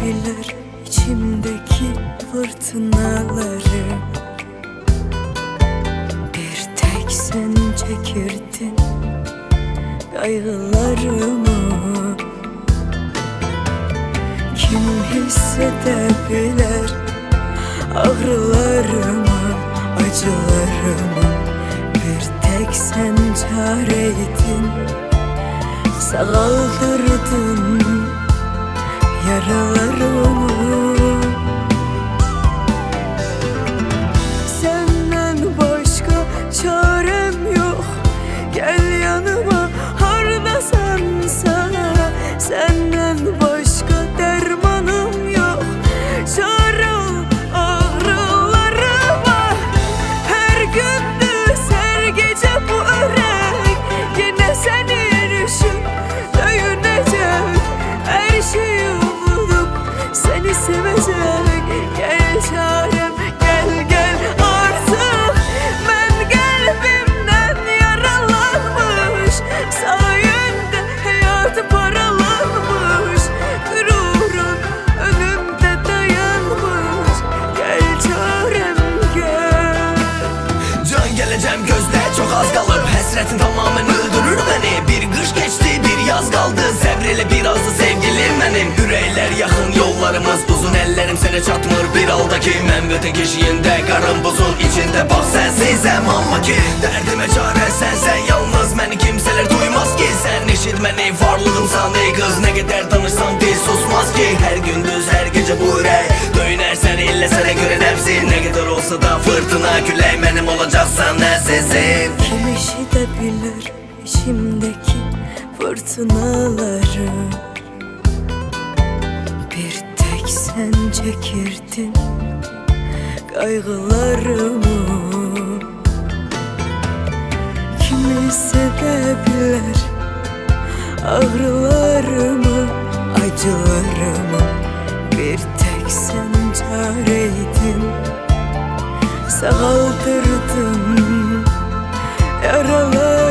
bilir içimdeki fırtınaları. Bir tek sen çekirdin kaygılarımı. Kim hissedebilir ağrılarımı, acılarımı? Bir tek sen çareydin, sağaldırdın yaralarımı. Senden başka çarem yok, gel yanıma hardasansa. Senden başka dermanım yok, çare ol ağrılarıma. Her gündüz her gece bu örek yine senin için döyünecek. Her şeyi unutup seni sevecek. Gel çarem, gel gel artık. Ben kalbimden yaralanmış, sayende hayatı paralanmış. Gururun önümde dayanmış. Gel çarem gel. Can geleceğim gözde çok az kalır, hasretin tamamen öldürür beni. Bir kış geçti bir yaz kaldı, sevriyle birazdı sevgilim benim. Yürekler yakın yollarımız uzun, ellerim seni çatmır bir aldaki. Memleketin keşiğinde karın buzun içinde, bak sensizem ama ki derdime çare sensen yalnız. Beni kimseler duymaz ki, sen eşitmeni varlığım sandı. Kız ne kadar danışsan dil susmaz ki. Her gündüz her gece bu yürek dönersen ille sana göre nefsin. Ne kadar olsa da fırtına küley benim olacaksan nesizin. Kim işitebilir içimdeki fırtınaları? Bir tek sen çekirdin kaygılarımı. Kim hissedebilir ağrılarımı, acılarımı? Bir tek sen çareydin, sağaldırdın yaralarımı.